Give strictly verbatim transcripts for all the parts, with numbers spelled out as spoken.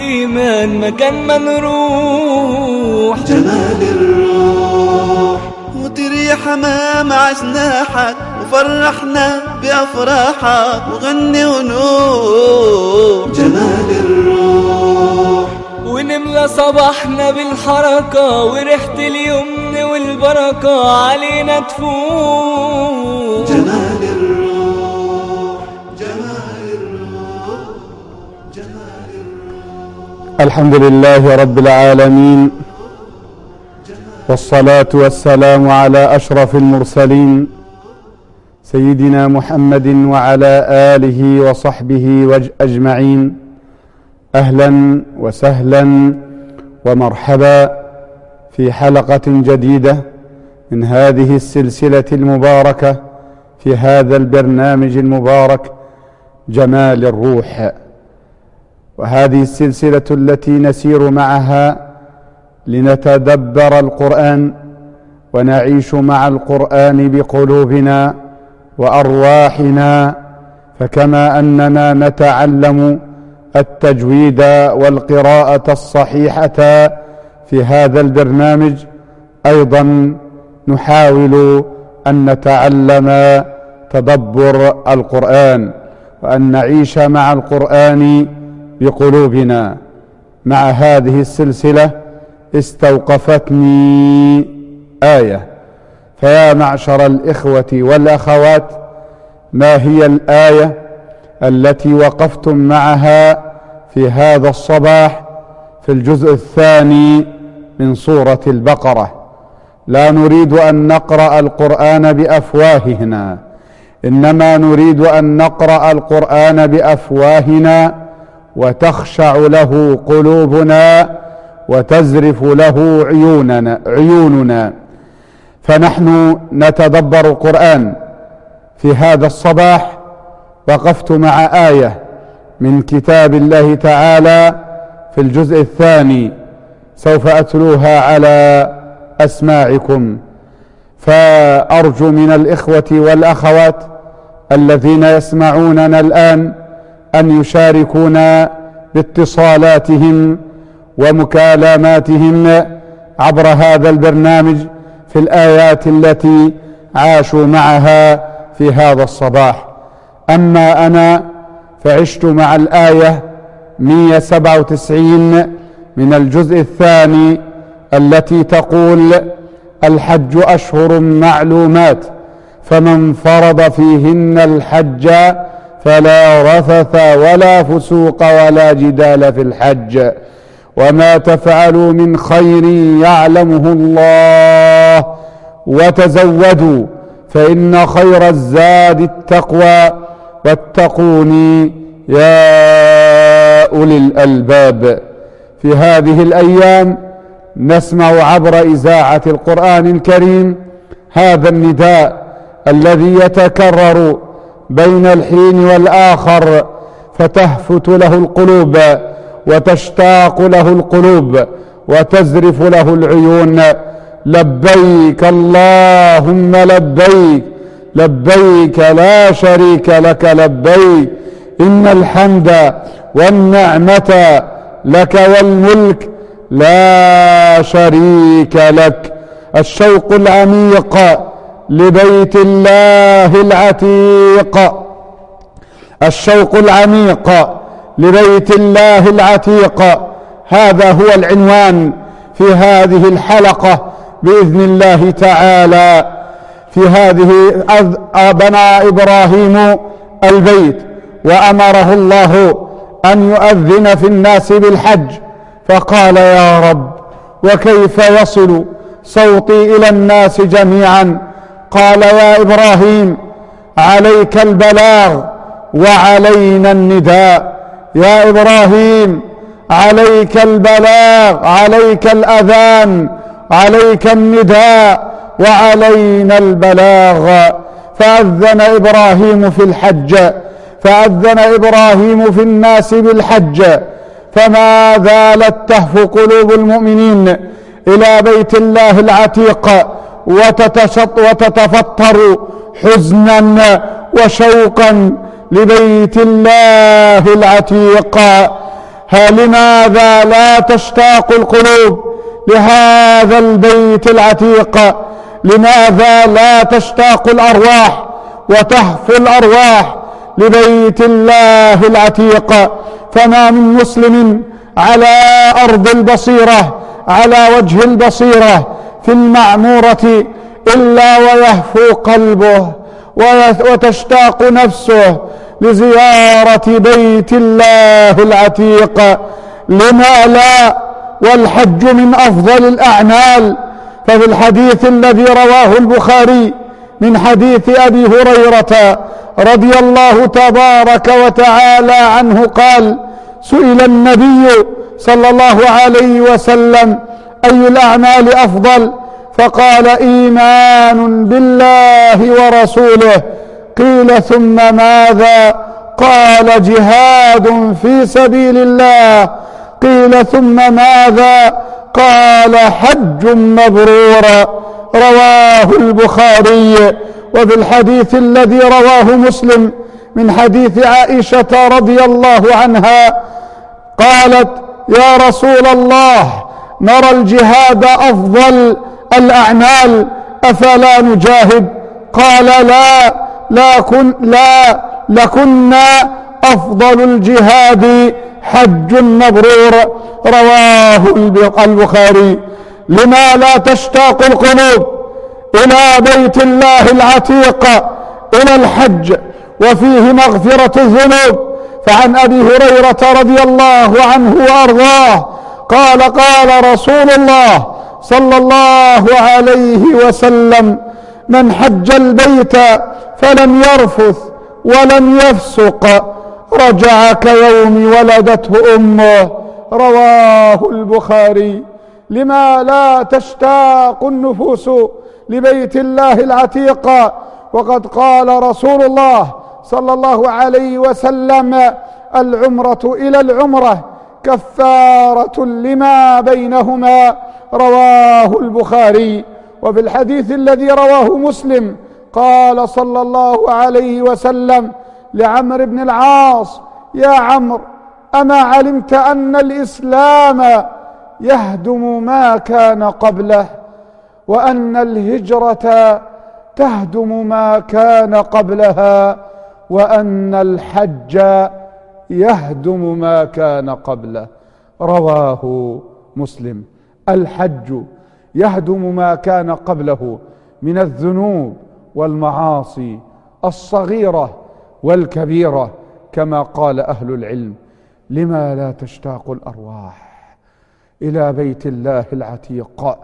الإيمان مكان ما نروح. جمال الروح وطير يا حمام عجناحك وفرحنا بأفراحك وغني ونوح. جمال الروح ونملى صباحنا بالحركة وريحة اليمن والبركة علينا تفوت. جمال الروح جمال الروح جمال الروح. الحمد لله رب العالمين، والصلاة والسلام على أشرف المرسلين سيدنا محمد وعلى آله وصحبه أجمعين. أهلا وسهلا ومرحبا في حلقة جديدة من هذه السلسلة المباركة في هذا البرنامج المبارك جمال الروح. وهذه السلسلة التي نسير معها لنتدبر القرآن ونعيش مع القرآن بقلوبنا وأرواحنا. فكما أننا نتعلم التجويد والقراءة الصحيحة في هذا البرنامج، أيضا نحاول أن نتعلم تدبر القرآن وأن نعيش مع القرآن بقلوبنا. مع هذه السلسلة استوقفتني آية، فيا معشر الإخوة والأخوات، ما هي الآية التي وقفتم معها في هذا الصباح في الجزء الثاني من سورة البقرة؟ لا نريد أن نقرأ القرآن بأفواهنا، إنما نريد أن نقرأ القرآن بأفواهنا وتخشع له قلوبنا وتزرف له عيوننا, عيوننا. فنحن نتدبر القرآن. في هذا الصباح وقفت مع آية من كتاب الله تعالى في الجزء الثاني، سوف أتلوها على أسماعكم. فأرجو من الإخوة والأخوات الذين يسمعوننا الآن أن يشاركونا باتصالاتهم ومكالماتهم عبر هذا البرنامج في الآيات التي عاشوا معها في هذا الصباح. أما أنا فعشت مع الآية مئة وسبعة وتسعين من الجزء الثاني التي تقول: الحج أشهر معلومات فمن فرض فيهن الحج فلا رفث ولا فسوق ولا جدال في الحج وما تفعلوا من خير يعلمه الله وتزودوا فإن خير الزاد التقوى واتقوني يا أولي الألباب. في هذه الأيام نسمع عبر إذاعة القرآن الكريم هذا النداء الذي يتكرر بين الحين والآخر، فتهفت له القلوب وتشتاق له القلوب وتزرف له العيون: لبيك اللهم لبيك، لبيك لا شريك لك لبيك، إن الحمد والنعمة لك والملك لا شريك لك. الشوق العميق لبيت الله العتيق، الشوق العميق لبيت الله العتيق، هذا هو العنوان في هذه الحلقة بإذن الله تعالى. في هذه بنى إبراهيم البيت وأمره الله أن يؤذن في الناس بالحج، فقال: يا رب وكيف يصل صوتي إلى الناس جميعا؟ قال: يا إبراهيم عليك البلاغ وعلينا النداء، يا إبراهيم عليك البلاغ، عليك الأذان، عليك النداء وعلينا البلاغ. فأذن إبراهيم في الحج، فأذن إبراهيم في الناس بالحج، فما زالت تهف قلوب المؤمنين إلى بيت الله العتيق وتتفطر حزنا وشوقا لبيت الله العتيق. ها لماذا لا تشتاق القلوب لهذا البيت العتيق؟ لماذا لا تشتاق الأرواح وتهفو الأرواح لبيت الله العتيق؟ فما من مسلم على أرض البصيرة، على وجه البصيرة في المعمورة، إلا ويهفو قلبه وتشتاق نفسه لزيارة بيت الله العتيق. لما لا؟ والحج من أفضل الأعمال. ففي الحديث الذي رواه البخاري من حديث أبي هريرة رضي الله تبارك وتعالى عنه قال: سئل النبي صلى الله عليه وسلم: أي الأعمال أفضل؟ فقال: إيمان بالله ورسوله. قيل: ثم ماذا؟ قال: جهاد في سبيل الله. قيل: ثم ماذا؟ قال: حج مبرور. رواه البخاري. وفي الحديث الذي رواه مسلم من حديث عائشة رضي الله عنها قالت: يا رسول الله، نرى الجهاد أفضل الأعمال، أفلا نجاهد؟ قال: لا لا, كن لا لكنا أفضل الجهاد حج مبرور. رواه البخاري. لما لا تشتاق القلوب إلى بيت الله العتيق، إلى الحج وفيه مغفرة الذنوب؟ فعن أبي هريرة رضي الله عنه وأرضاه قال: قال رسول الله صلى الله عليه وسلم: من حج البيت فلم يرفث ولم يفسق رجع كيوم ولدته أمه. رواه البخاري. لما لا تشتاق النفوس لبيت الله العتيق وقد قال رسول الله صلى الله عليه وسلم: العمرة إلى العمرة كفارة لما بينهما. رواه البخاري. وفي الحديث الذي رواه مسلم قال صلى الله عليه وسلم لعمرو بن العاص: يا عمرو، أما علمت أن الإسلام يهدم ما كان قبله، وأن الهجرة تهدم ما كان قبلها، وأن الحج يهدم ما كان قبله. رواه مسلم. الحج يهدم ما كان قبله من الذنوب والمعاصي الصغيرة والكبيرة، كما قال أهل العلم: لما لا تشتاق الأرواح إلى بيت الله العتيق؟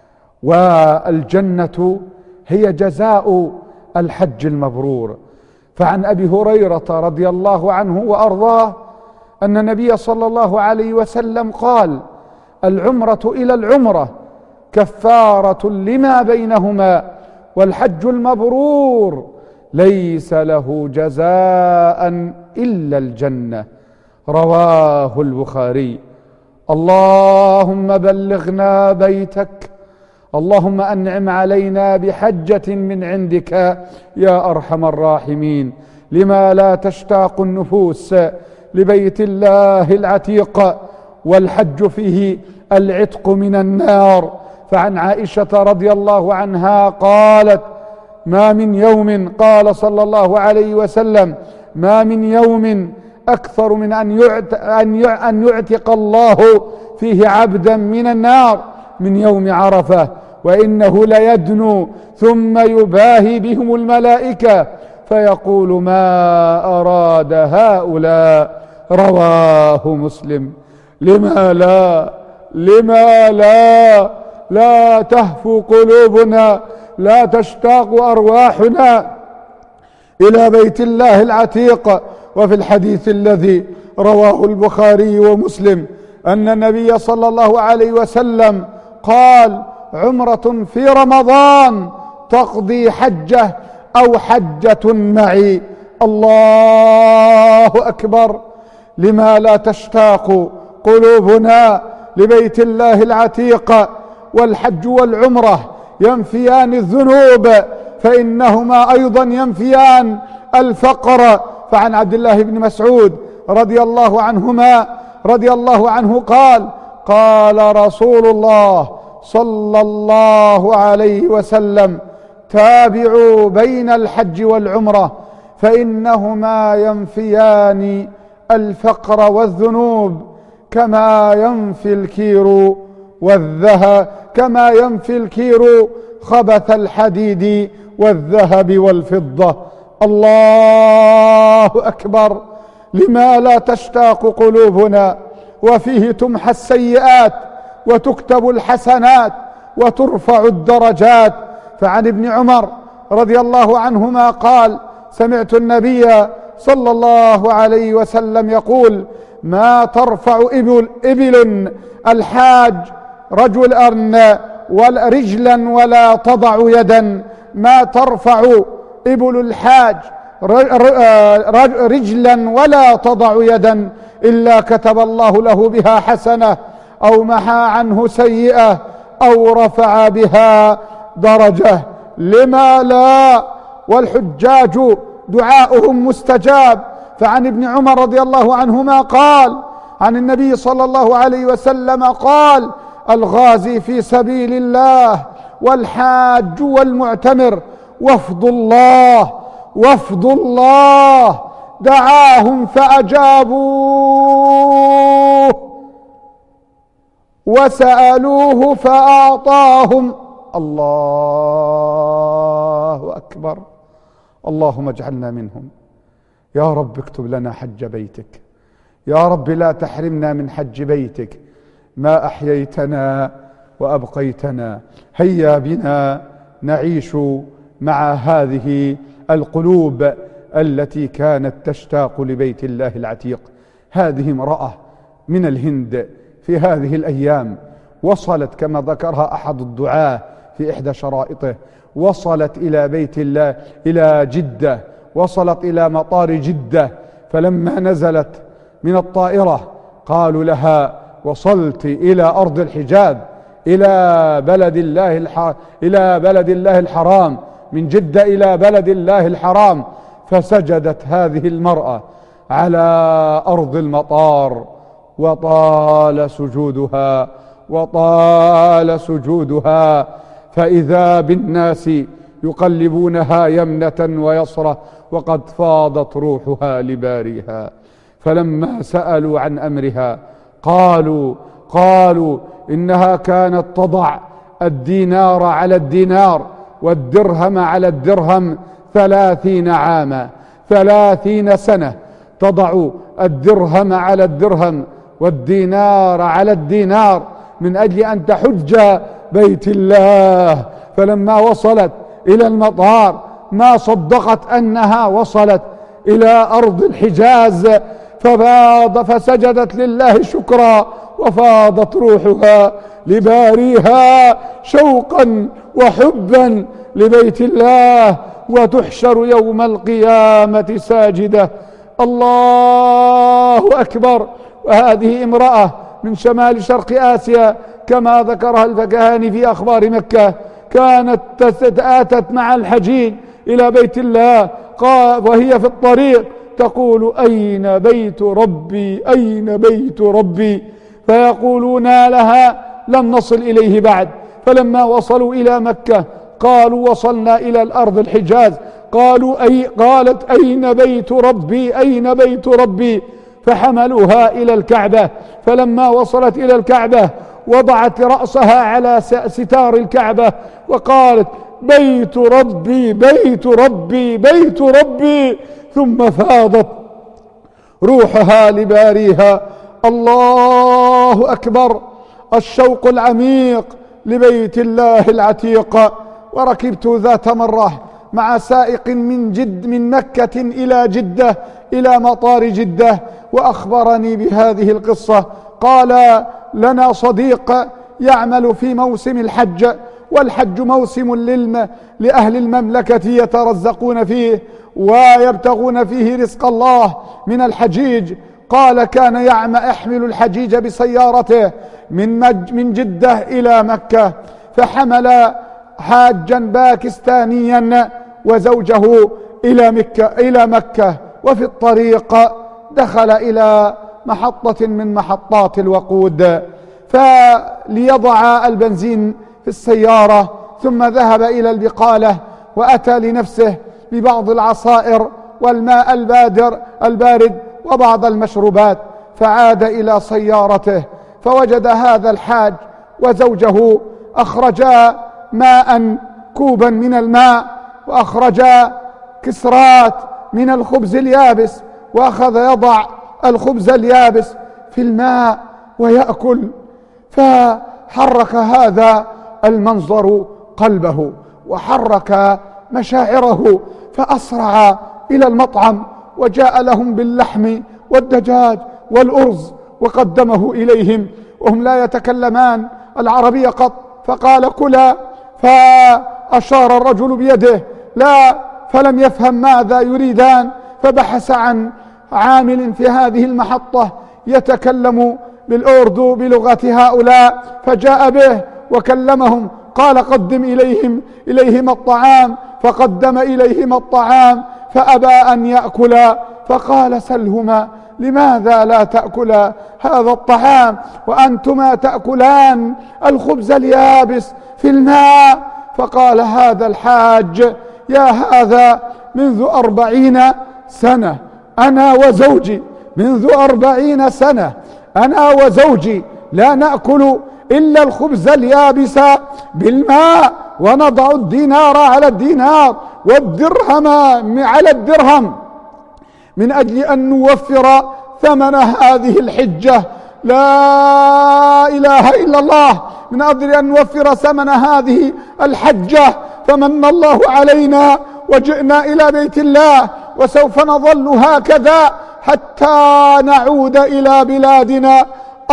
والجنة هي جزاء الحج المبرور. فعن أبي هريرة رضي الله عنه وأرضاه أن النبي صلى الله عليه وسلم قال: العمرة إلى العمرة كفارة لما بينهما، والحج المبرور ليس له جزاء إلا الجنة. رواه البخاري. اللهم بلغنا بيتك، اللهم أنعم علينا بحجة من عندك يا أرحم الراحمين. لما لا تشتاق النفوس لبيت الله العتيق، والحج فيه العتق من النار. فعن عائشة رضي الله عنها قالت: ما من يوم، قال صلى الله عليه وسلم: ما من يوم أكثر من أن يعتق الله فيه عبدا من النار من يوم عرفة، وإنه ليدنو ثم يباهي بهم الملائكة فيقول: ما أراد هؤلاء. رواه مسلم. لما لا لما لا لا تهفو قلوبنا، لا تشتاق أرواحنا إلى بيت الله العتيق؟ وفي الحديث الذي رواه البخاري ومسلم أن النبي صلى الله عليه وسلم قال: عمرة في رمضان تقضي حجة أو حجة معي. الله أكبر. لما لا تشتاق قلوبنا لبيت الله العتيق؟ والحج والعمرة ينفيان الذنوب، فإنهما أيضا ينفيان الفقر. فعن عبد الله بن مسعود رضي الله عنهما رضي الله عنه قال: قال رسول الله صلى الله عليه وسلم: تابعوا بين الحج والعمرة فإنهما ينفيان الفقر والذنوب كما ينفي الكير والذهب كما ينفي الكير خبث الحديد والذهب والفضة. الله أكبر، لما لا تشتاق قلوبنا وفيه تمحى السيئات وتكتب الحسنات وترفع الدرجات. فعن ابن عمر رضي الله عنهما قال: سمعت النبي صلى الله عليه وسلم يقول: ما ترفع إبل, إبل الحاج رجل أرن ولا رجلا ولا تضع يدا، ما ترفع إبل الحاج رجلا ولا تضع يدا إلا كتب الله له بها حسنة أو محى عنه سيئة أو رفع بها درجة. لما لا؟ والحجاج دعاؤهم مستجاب. فعن ابن عمر رضي الله عنهما قال عن النبي صلى الله عليه وسلم قال: الغازي في سبيل الله والحاج والمعتمر وفد الله وفد الله دعاهم فأجابوه وسألوه فأعطاهم. الله أكبر، اللهم اجعلنا منهم. يا رب اكتب لنا حج بيتك، يا رب لا تحرمنا من حج بيتك ما أحييتنا وأبقيتنا. هيا بنا نعيش مع هذه القلوب التي كانت تشتاق لبيت الله العتيق. هذه امرأة من الهند في هذه الأيام وصلت كما ذكرها أحد الدعاة في إحدى شرائطه، وصلت إلى بيت الله إلى جدة، وصلت إلى مطار جدة، فلما نزلت من الطائرة قالوا لها: وصلت إلى أرض الحجاز، إلى بلد الله الح... إلى بلد الله الحرام، من جدة إلى بلد الله الحرام. فسجدت هذه المرأة على أرض المطار وطال سجودها وطال سجودها، فإذا بالناس يقلبونها يمنة ويسرة وقد فاضت روحها لباريها. فلما سألوا عن أمرها قالوا قالوا إنها كانت تضع الدينار على الدينار والدرهم على الدرهم ثلاثين عاما، ثلاثين سنة تضع الدرهم على الدرهم والدينار على الدينار من أجل أن تحج بيت الله. فلما وصلت إلى المطار ما صدقت أنها وصلت إلى أرض الحجاز، ففاض فسجدت لله شكرا وفاضت روحها لباريها شوقا وحبا لبيت الله، وتحشر يوم القيامة ساجدة. الله أكبر. وهذه امرأة من شمال شرق آسيا كما ذكرها الفكهاني في أخبار مكة، كانت آتت مع الحجيج إلى بيت الله وهي في الطريق تقول: أين بيت ربي أين بيت ربي؟ فيقولون لها: لم نصل إليه بعد. فلما وصلوا إلى مكة قالوا: وصلنا إلى الأرض الحجاز. قالوا أي قالت: أين بيت ربي أين بيت ربي؟ فحملوها إلى الكعبة. فلما وصلت إلى الكعبة وضعت رأسها على ستار الكعبة وقالت: بيت ربي بيت ربي بيت ربي، ثم فاضت روحها لباريها. الله أكبر. الشوق العميق لبيت الله العتيق. وركبت ذات مرة مع سائق من جد من مكة إلى جدة إلى مطار جدة، وأخبرني بهذه القصة. قال: لنا صديق يعمل في موسم الحج، والحج موسم للم لأهل المملكة يترزقون فيه ويبتغون فيه رزق الله من الحجيج. قال: كان يحمل الحجيج بسيارته من, مج من جدة إلى مكة، فحمل حاجا باكستانيا وزوجه إلى مكة, إلى مكة وفي الطريق دخل إلى محطة من محطات الوقود، فليضع البنزين في السيارة، ثم ذهب إلى البقالة وأتى لنفسه ببعض العصائر والماء البادر البارد وبعض المشروبات، فعاد إلى سيارته فوجد هذا الحاج وزوجه أخرجا ماء، كوبا من الماء، وأخرجا كسرات من الخبز اليابس، وأخذ يضع الخبز اليابس في الماء ويأكل. فحرك هذا المنظر قلبه وحرك مشاعره، فأسرع إلى المطعم وجاء لهم باللحم والدجاج والأرز وقدمه إليهم وهم لا يتكلمان العربية قط، فقال كلا، فأشار الرجل بيده لا، فلم يفهم ماذا يريدان، فبحث عن عامل في هذه المحطة يتكلم بالأردو بلغة هؤلاء، فجاء به وكلمهم، قال قدم إليهم إليهم الطعام، فقدم إليهم الطعام فأبى أن يأكلا، فقال سلهما لماذا لا تأكلا هذا الطعام وأنتما تأكلان الخبز اليابس في الماء؟ فقال هذا الحاج يا هذا منذ أربعين سنة أنا وزوجي منذ أربعين سنة أنا وزوجي لا نأكل إلا الخبز اليابس بالماء، ونضع الدينار على الدينار والدرهم على الدرهم من أجل أن نوفر ثمن هذه الحجة، لا إله إلا الله، من أجل أن نوفر ثمن هذه الحجة، فمن الله علينا وجئنا إلى بيت الله، وسوف نظل هكذا حتى نعود إلى بلادنا.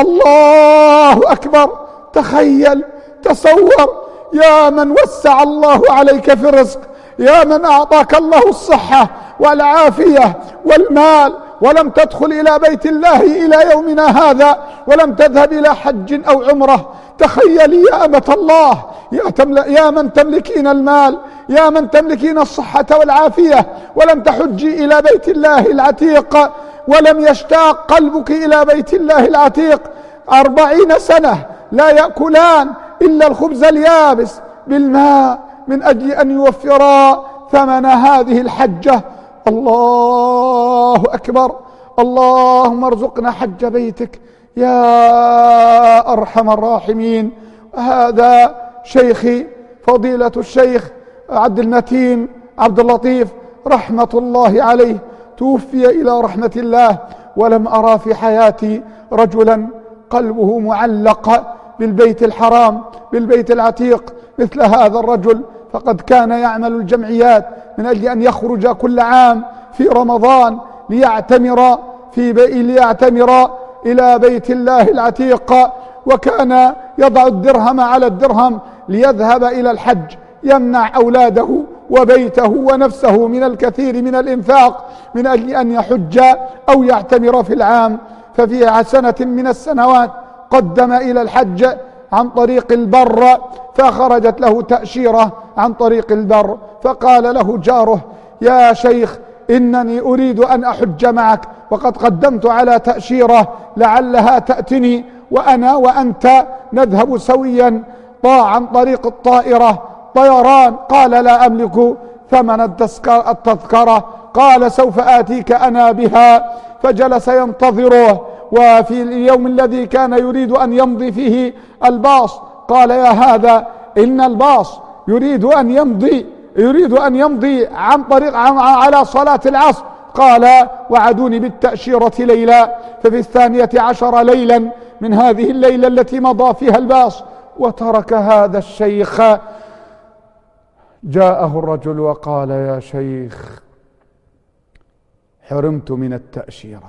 الله أكبر. تخيل، تصور، يا من وسع الله عليك في الرزق، يا من أعطاك الله الصحة والعافية والمال، ولم تدخل إلى بيت الله إلى يومنا هذا، ولم تذهب إلى حج أو عمرة. تخيلي يا أمة الله، يا, يا من تملكين المال، يا من تملكين الصحة والعافية، ولم تحجي إلى بيت الله العتيق، ولم يشتاق قلبك إلى بيت الله العتيق. أربعين سنة لا يأكلان إلا الخبز اليابس بالماء من أجل أن يوفرا ثمن هذه الحجة. الله أكبر. اللهم ارزقنا حج بيتك يا أرحم الراحمين. هذا شيخي فضيلة الشيخ عبد المتين عبد اللطيف رحمة الله عليه، توفي إلى رحمة الله، ولم أرى في حياتي رجلا قلبه معلق بالبيت الحرام بالبيت العتيق مثل هذا الرجل. فقد كان يعمل الجمعيات من أجل أن يخرج كل عام في رمضان ليعتمر في بي ليعتمر إلى بيت الله العتيق، وكان يضع الدرهم على الدرهم ليذهب إلى الحج، يمنع أولاده وبيته ونفسه من الكثير من الإنفاق من أجل أن يحج أو يعتمر في العام. ففي سنة من السنوات قدم إلى الحج عن طريق البر، فخرجت له تأشيرة عن طريق البر، فقال له جاره يا شيخ إنني أريد أن أحج معك، وقد قدمت على تأشيرة لعلها تأتني وأنا وأنت نذهب سويا عن طريق الطائرة طيران. قال لا أملك ثمن التذكرة. قال سوف آتيك أنا بها. فجلس ينتظره، وفي اليوم الذي كان يريد أن يمضي فيه الباص قال يا هذا إن الباص يريد أن يمضي يريد أن يمضي عن طريق عن على صلاة العصر. قال وعدوني بالتأشيرة ليلة. ففي الثانية عشر ليلا من هذه الليلة التي مضى فيها الباص وترك هذا الشيخ، جاءه الرجل وقال يا شيخ حرمت من التأشيرة.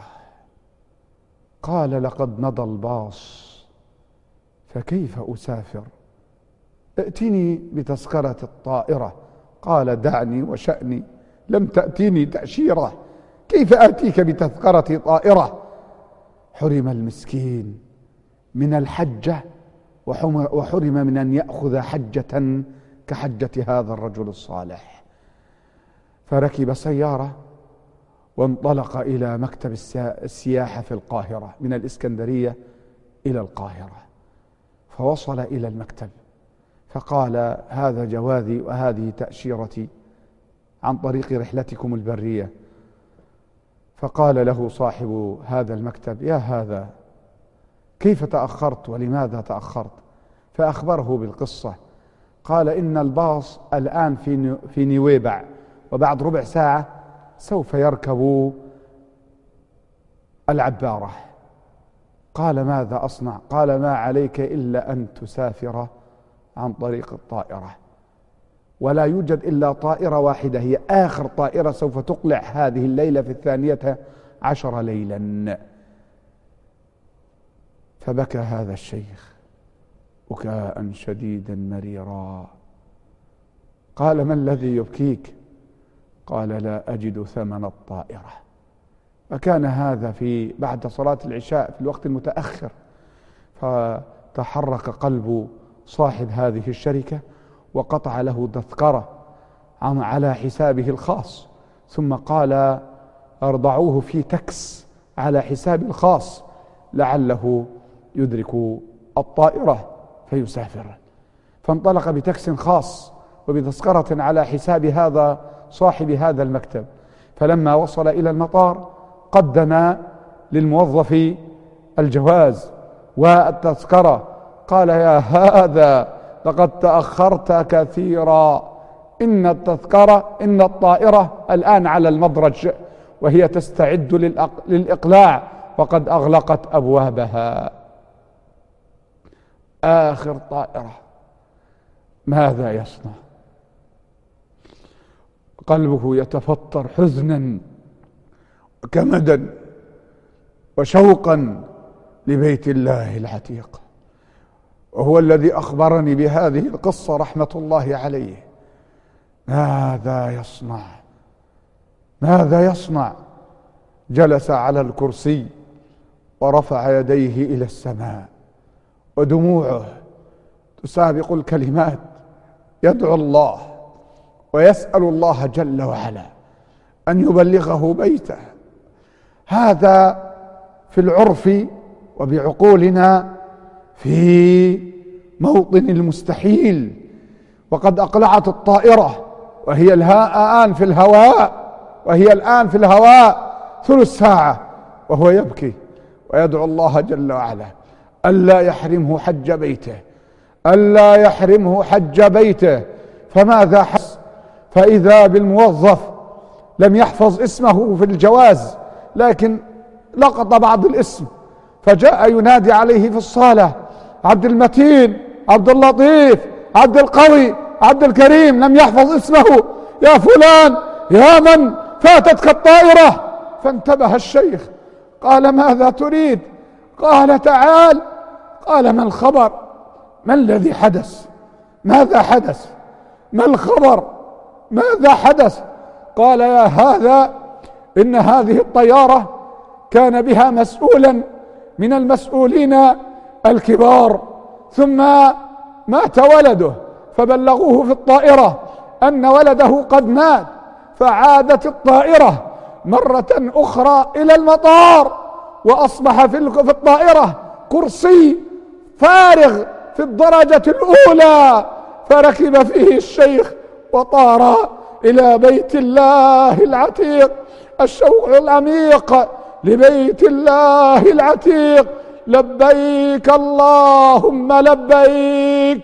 قال لقد مضى الباص فكيف أسافر؟ ائتني بتذكرة الطائرة. قال دعني وشأني، لم تأتيني تأشيرة، كيف آتيك بتذكرة طائرة؟ حرم المسكين من الحجة وحرم من أن يأخذ حجة كحجة هذا الرجل الصالح. فركب سيارة وانطلق إلى مكتب السياحة في القاهرة من الإسكندرية إلى القاهرة، فوصل إلى المكتب فقال: هذا جوازي وهذه تأشيرتي عن طريق رحلتكم البرية. فقال له صاحب هذا المكتب: يا هذا، كيف تأخرت ولماذا تأخرت؟ فأخبره بالقصة. قال: إن الباص الآن في في نويبع، وبعد ربع ساعة سوف يركب العبارة. قال: ماذا أصنع؟ قال: ما عليك إلا أن تسافر عن طريق الطائرة، ولا يوجد إلا طائرة واحدة، هي آخر طائرة سوف تقلع هذه الليلة في الثانية عشر ليلا. فبكى هذا الشيخ بكاء شديدا مريرا. قال: ما الذي يبكيك؟ قال: لا أجد ثمن الطائرة. فكان هذا في بعد صلاة العشاء في الوقت المتأخر، فتحرك قلب صاحب هذه الشركة وقطع له تذكرة على حسابه الخاص، ثم قال: أرضعوه في تاكس على حسابي الخاص لعله يدرك الطائرة فيسافر. فانطلق بتاكس خاص وبتذكرة على حساب هذا صاحب هذا المكتب. فلما وصل إلى المطار قدم للموظف الجواز والتذكرة. قال: يا هذا، لقد تأخرت كثيرا، إن التذكرة إن الطائرة الآن على المدرج وهي تستعد للإقلاع وقد أغلقت أبوابها. آخر طائرة، ماذا يصنع؟ قلبه يتفطر حزنا وكمدا وشوقا لبيت الله العتيق، وهو الذي أخبرني بهذه القصة رحمة الله عليه. ماذا يصنع؟ ماذا يصنع؟ جلس على الكرسي ورفع يديه إلى السماء ودموعه تسابق الكلمات، يدعو الله ويسأل الله جل وعلا أن يبلغه بيته. هذا في العرف وبعقولنا في موطن المستحيل، وقد أقلعت الطائرة وهي الآن في الهواء وهي الآن في الهواء ثلث ساعة وهو يبكي ويدعو الله جل وعلا ألا يحرمه حج بيته، ألا يحرمه حج بيته. فماذا حدث؟ فإذا بالموظف لم يحفظ اسمه في الجواز، لكن لقط بعض الاسم، فجاء ينادي عليه في الصالة: عبد المتين، عبد اللطيف، عبد القوي، عبد الكريم. لم يحفظ اسمه: يا فلان، يا من فاتتك الطائرة. فانتبه الشيخ، قال: ماذا تريد؟ قال: تعال. قال: ما الخبر؟ ما الذي حدث؟ ماذا حدث؟ ما الخبر؟ ماذا حدث؟ قال: يا هذا، إن هذه الطيارة كان بها مسؤولا من المسؤولين الكبار، ثم مات ولده، فبلغوه في الطائرة أن ولده قد مات، فعادت الطائرة مرة أخرى إلى المطار، وأصبح في الطائرة كرسي فارغ في الدرجة الأولى، فركب فيه الشيخ وطار إلى بيت الله العتيق. الشوق العميق لبيت الله العتيق. لبيك اللهم لبيك،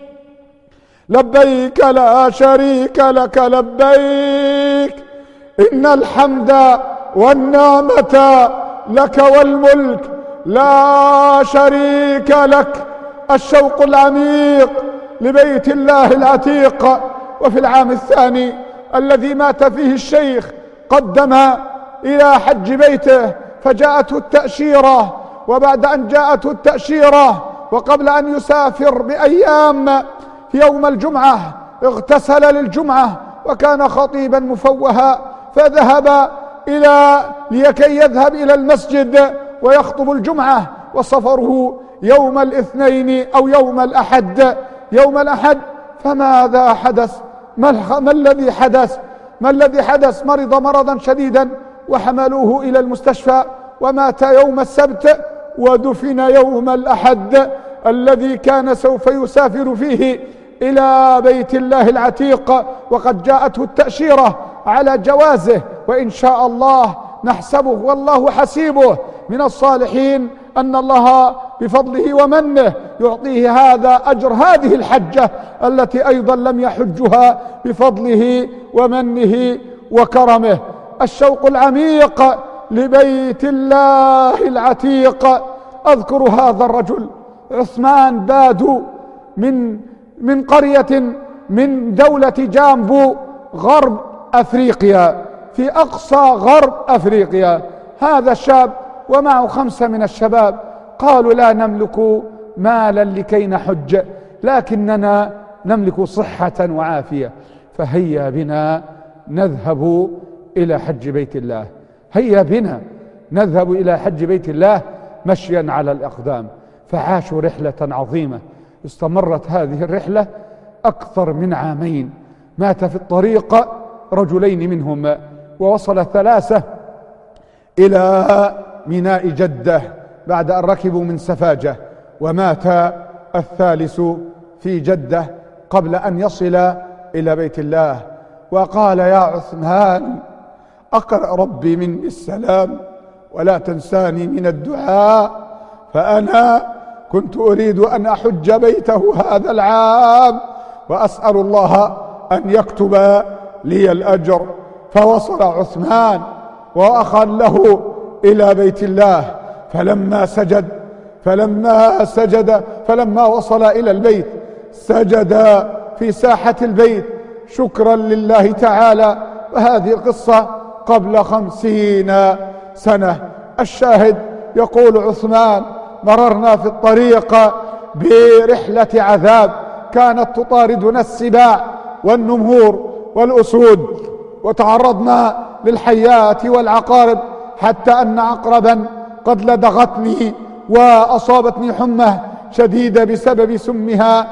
لبيك لا شريك لك لبيك، إن الحمد والنعمة لك والملك لا شريك لك. الشوق العميق لبيت الله العتيق. وفي العام الثاني الذي مات فيه الشيخ قدم إلى حج بيته، فجاءته التأشيرة، وبعد أن جاءته التأشيرة وقبل أن يسافر بأيام في يوم الجمعة اغتسل للجمعة، وكان خطيبا مفوها، فذهب إلى لكي يذهب إلى المسجد ويخطب الجمعة، وسفره يوم الاثنين أو يوم الأحد يوم الأحد فماذا حدث؟ ما الذي حدث؟ ما الذي حدث؟ مرض مرضا شديدا وحملوه إلى المستشفى ومات يوم السبت ودفن يوم الأحد الذي كان سوف يسافر فيه إلى بيت الله العتيق، وقد جاءته التأشيرة على جوازه، وإن شاء الله نحسبه والله حسيبه من الصالحين أن الله بفضله ومنه يعطيه هذا أجر هذه الحجة التي أيضا لم يحجها بفضله ومنه وكرمه. الشوق العميق لبيت الله العتيق. أذكر هذا الرجل عثمان بادو من من قرية من دولة جامبو غرب أفريقيا، في أقصى غرب أفريقيا. هذا الشاب ومعه خمسة من الشباب قالوا لا نملك مالا لكي نحج، لكننا نملك صحة وعافية، فهيا بنا نذهب إلى حج بيت الله. هيا بنا نذهب إلى حج بيت الله مشيا على الأقدام. فعاشوا رحلة عظيمة استمرت هذه الرحلة أكثر من عامين. مات في الطريق رجلين منهم، ووصل الثلاثة إلى ميناء جدة بعد أن ركبوا من سفاجة، ومات الثالث في جدة قبل أن يصل إلى بيت الله. وقال يا عثمان أقرأ ربي مني السلام ولا تنساني من الدعاء، فأنا كنت أريد أن أحج بيته هذا العام وأسأل الله أن يكتب لي الأجر. فوصل عثمان وأخا له إلى بيت الله، فلما سجد فلما سجد فلما وصل إلى البيت سجد في ساحة البيت شكرا لله تعالى. وهذه القصة قبل خمسين سنة. الشاهد يقول عثمان مررنا في الطريق برحلة عذاب كانت تطاردنا السباع والنمور والأسود، وتعرضنا للحيات والعقارب، حتى أن عقربا قد لدغتني وأصابتني حمى شديدة بسبب سمها.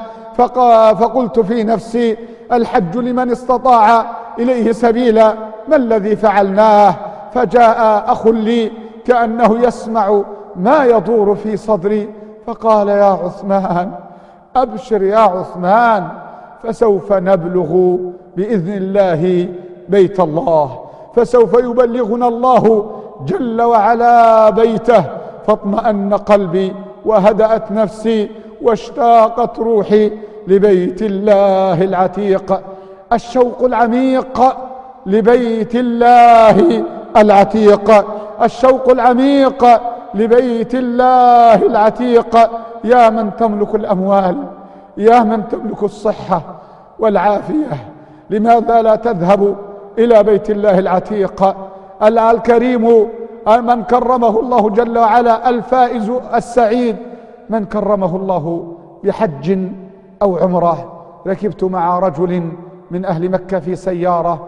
فقلت في نفسي الحج لمن استطاع إليه سبيلا، ما الذي فعلناه؟ فجاء أخ لي كأنه يسمع ما يدور في صدري فقال يا عثمان أبشر يا عثمان، فسوف نبلغ بإذن الله بيت الله، فسوف يبلغنا الله جل وعلا بيته. فاطمأن قلبي وهدأت نفسي واشتاقت روحي لبيت الله العتيق. الشوق العميق لبيت الله العتيق، الشوق العميق لبيت الله العتيق. يا من تملك الأموال، يا من تملك الصحة والعافية، لماذا لا تذهب إلى بيت الله العتيق الكريم؟ من كرمه الله جل وعلا الفائز السعيد من كرمه الله بحج أو عمره. ركبت مع رجل من أهل مكة في سيارة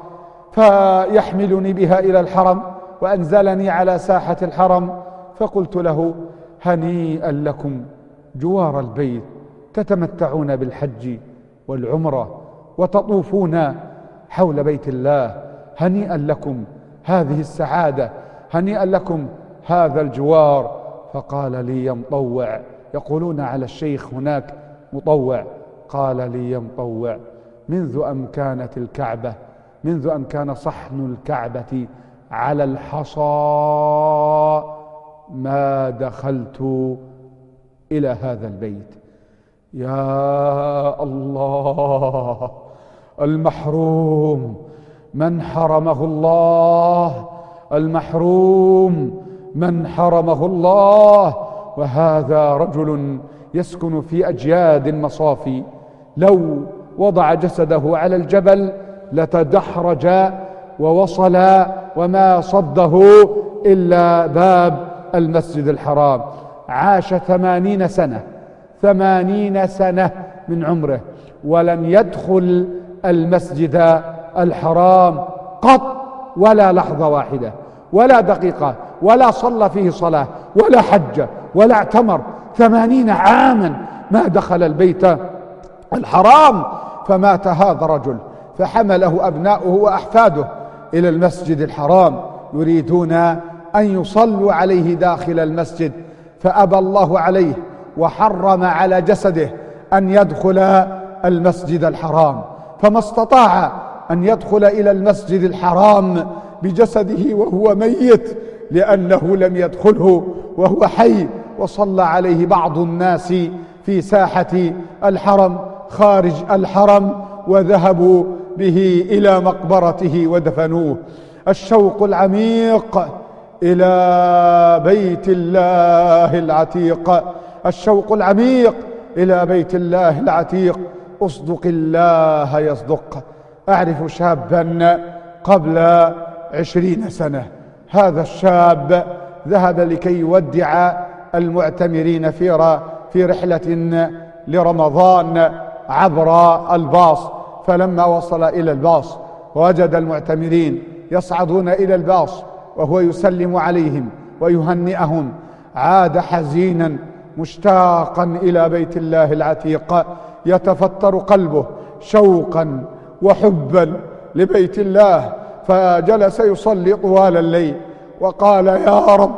فيحملني بها إلى الحرم، وأنزلني على ساحة الحرم، فقلت له هنيئا لكم جوار البيت، تتمتعون بالحج والعمرة وتطوفون حول بيت الله، هنيئا لكم هذه السعادة، هنيئا لكم هذا الجوار. فقال لي يا مطوع، يقولون على الشيخ هناك مطوع، قال لي يا مطوع منذ أن كانت الكعبة منذ أن كان صحن الكعبة على الحصى ما دخلت إلى هذا البيت. يا الله، المحروم من حرمه الله، المحروم من حرمه الله. وهذا رجل يسكن في أجياد المصافي، لو وضع جسده على الجبل لتدحرج ووصل وما صده إلا باب المسجد الحرام. عاش ثمانين سنة ثمانين سنة من عمره ولم يدخل المسجد الحرام قط ولا لحظة واحدة ولا دقيقة، ولا صلى فيه صلاة ولا حج ولا اعتمر. ثمانين عاما ما دخل البيت الحرام. فمات هذا الرجل، فحمله أبناؤه وأحفاده إلى المسجد الحرام يريدون أن يصلوا عليه داخل المسجد، فأبى الله عليه وحرم على جسده أن يدخل المسجد الحرام، فما استطاع أن يدخل إلى المسجد الحرام بجسده وهو ميت، لأنه لم يدخله وهو حي، وصلى عليه بعض الناس في ساحة الحرم خارج الحرم، وذهبوا به إلى مقبرته ودفنوه. الشوق العميق إلى بيت الله العتيق، الشوق العميق إلى بيت الله العتيق. أصدق الله يصدق. أعرف شابا قبل عشرين سنة، هذا الشاب ذهب لكي يودع المعتمرين في في رحلة لرمضان عبر الباص، فلما وصل إلى الباص وجد المعتمرين يصعدون إلى الباص وهو يسلم عليهم ويهنئهم، عاد حزينا مشتاقا إلى بيت الله العتيق، يتفتر قلبه شوقا وحبا لبيت الله، فجلس يصلي طوال الليل وقال: يا رب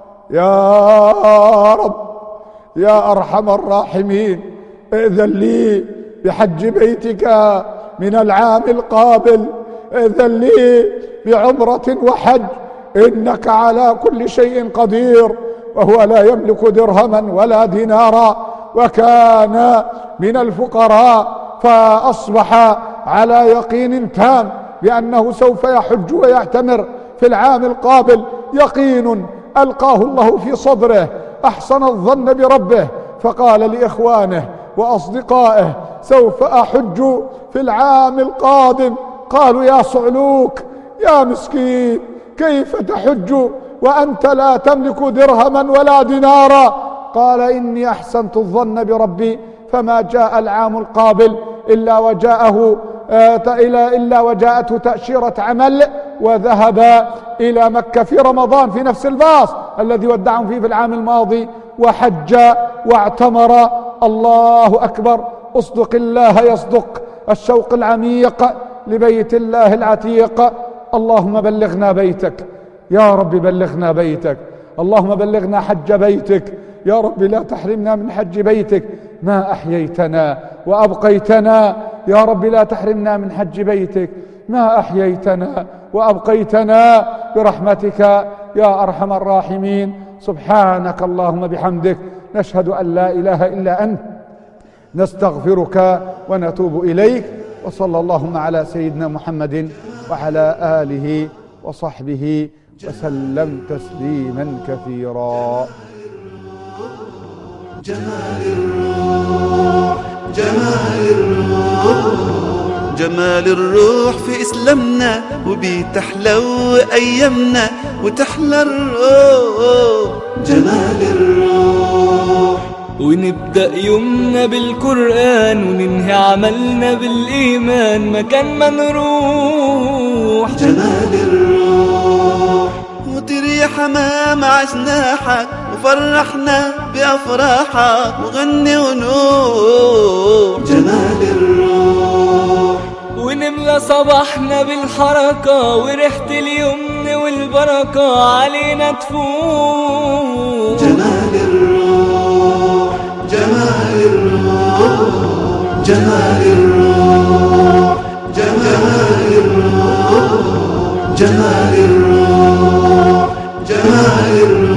يا رب يا أرحم الراحمين، ائذن لي بحج بيتك من العام القابل، ائذن لي بعمرة وحج، إنك على كل شيء قدير. وهو لا يملك درهما ولا دينارا، وكان من الفقراء، فأصبح على يقين تام بأنه سوف يحج ويعتمر في العام القابل، يقين ألقاه الله في صدره، أحسن الظن بربه، فقال لإخوانه وأصدقائه: سوف أحج في العام القادم. قالوا: يا صعلوك، يا مسكين، كيف تحج وأنت لا تملك درهما ولا دينارا؟ قال: إني أحسنت الظن بربي، فما جاء العام القابل إلا وجاءه إلا وجاءته تأشيرة عمل، وذهب إلى مكة في رمضان في نفس الباص الذي ودعهم فيه في العام الماضي، وحج واعتمر. الله أكبر. أصدق الله يصدق. الشوق العميق لبيت الله العتيق. اللهم بلغنا بيتك يا رب، بلغنا بيتك. اللهم بلغنا حج بيتك يا رب، لا تحرمنا من حج بيتك ما أحييتنا وأبقيتنا. يا رب لا تحرمنا من حج بيتك ما أحييتنا وأبقيتنا برحمتك يا أرحم الراحمين. سبحانك اللهم بحمدك، نشهد أن لا إله إلا أنت، نستغفرك ونتوب إليك. وصلى اللهم على سيدنا محمد وعلى آله وصحبه وسلم تسليما كثيرا. جمال الروح، جمال الروح، جمال الروح في إسلامنا، وبيتحلو أيامنا وتحلى الروح. جمال الروح، ونبدأ يومنا بالقرآن وننهي عملنا بالإيمان مكان ما نروح. جمال الروح، وطير يا حمام عجناحك وفرحنا بأفراحك، وغني ونوح. جمال الروح، ونملى صباحنا بالحركة وريحة اليمن والبركة علينا تفوح. جمال الروح، جمال الروح، جمال الروح، جمال الروح، جمال الروح، جمال الروح.